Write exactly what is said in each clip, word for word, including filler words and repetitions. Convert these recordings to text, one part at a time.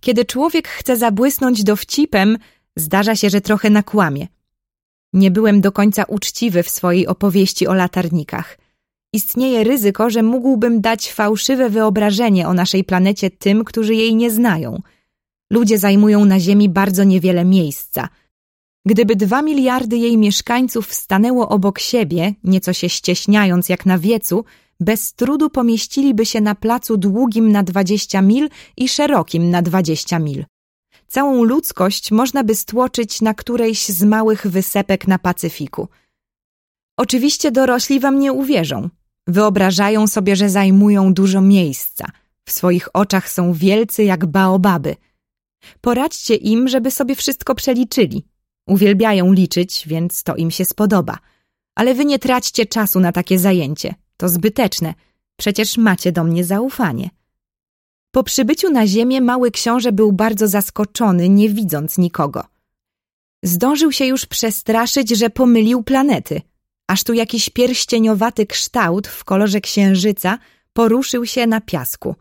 Kiedy człowiek chce zabłysnąć dowcipem, zdarza się, że trochę nakłamie. Nie byłem do końca uczciwy w swojej opowieści o latarnikach. Istnieje ryzyko, że mógłbym dać fałszywe wyobrażenie o naszej planecie tym, którzy jej nie znają. Ludzie zajmują na Ziemi bardzo niewiele miejsca. Gdyby dwa miliardy jej mieszkańców stanęło obok siebie, nieco się ścieśniając jak na wiecu, bez trudu pomieściliby się na placu długim na dwadzieścia mil i szerokim na dwadzieścia mil. Całą ludzkość można by stłoczyć na którejś z małych wysepek na Pacyfiku. Oczywiście dorośli wam nie uwierzą. Wyobrażają sobie, że zajmują dużo miejsca. W swoich oczach są wielcy jak baobaby. Poradźcie im, żeby sobie wszystko przeliczyli. Uwielbiają liczyć, więc to im się spodoba. Ale wy nie traćcie czasu na takie zajęcie. To zbyteczne. Przecież macie do mnie zaufanie. Po przybyciu na ziemię mały książę był bardzo zaskoczony, nie widząc nikogo. Zdążył się już przestraszyć, że pomylił planety. Aż tu jakiś pierścieniowaty kształt w kolorze księżyca poruszył się na piasku.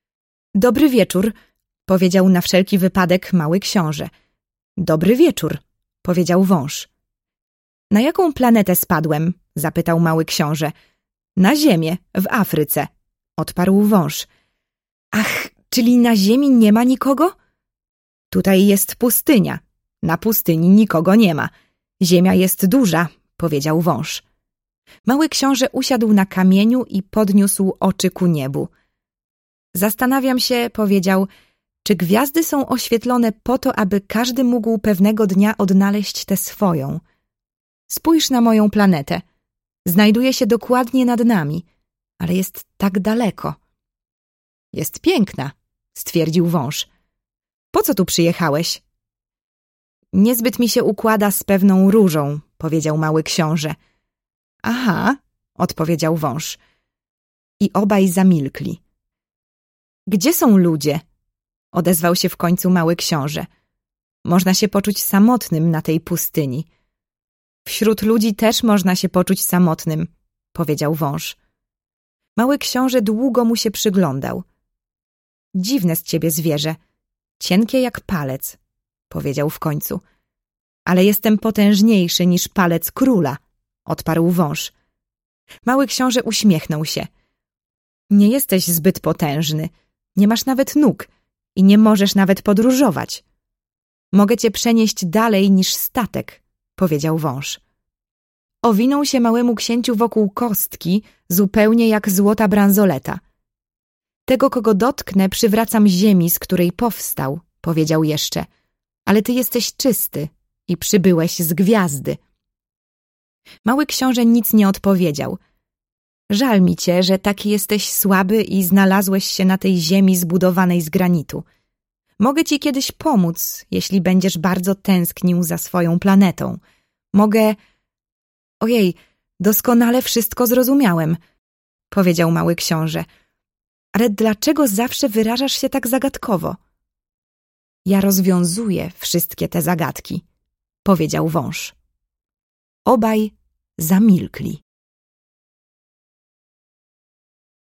Dobry wieczór, powiedział na wszelki wypadek mały książę. Dobry wieczór, powiedział wąż. Na jaką planetę spadłem? Zapytał mały książę. Na Ziemię, w Afryce, odparł wąż. Ach, czyli na Ziemi nie ma nikogo? Tutaj jest pustynia. Na pustyni nikogo nie ma. Ziemia jest duża, powiedział wąż. Mały książę usiadł na kamieniu i podniósł oczy ku niebu. Zastanawiam się, powiedział, czy gwiazdy są oświetlone po to, aby każdy mógł pewnego dnia odnaleźć tę swoją. Spójrz na moją planetę. Znajduje się dokładnie nad nami, ale jest tak daleko. Jest piękna, stwierdził wąż. Po co tu przyjechałeś? Niezbyt mi się układa z pewną różą, powiedział mały książę. Aha, odpowiedział wąż. I obaj zamilkli. Gdzie są ludzie? Odezwał się w końcu mały książę. Można się poczuć samotnym na tej pustyni. Wśród ludzi też można się poczuć samotnym, powiedział wąż. Mały książę długo mu się przyglądał. Dziwne z ciebie zwierzę, cienkie jak palec, powiedział w końcu. Ale jestem potężniejszy niż palec króla, odparł wąż. Mały książę uśmiechnął się. Nie jesteś zbyt potężny, nie masz nawet nóg i nie możesz nawet podróżować. Mogę cię przenieść dalej niż statek, powiedział wąż. Owinął się małemu księciu wokół kostki, zupełnie jak złota bransoleta. Tego, kogo dotknę, przywracam ziemi, z której powstał, powiedział jeszcze. Ale ty jesteś czysty i przybyłeś z gwiazdy. Mały książę nic nie odpowiedział. Żal mi cię, że taki jesteś słaby i znalazłeś się na tej ziemi zbudowanej z granitu. Mogę ci kiedyś pomóc, jeśli będziesz bardzo tęsknił za swoją planetą. Mogę... Ojej, doskonale wszystko zrozumiałem, powiedział mały książę. Ale dlaczego zawsze wyrażasz się tak zagadkowo? Ja rozwiązuję wszystkie te zagadki, powiedział wąż. Obaj zamilkli.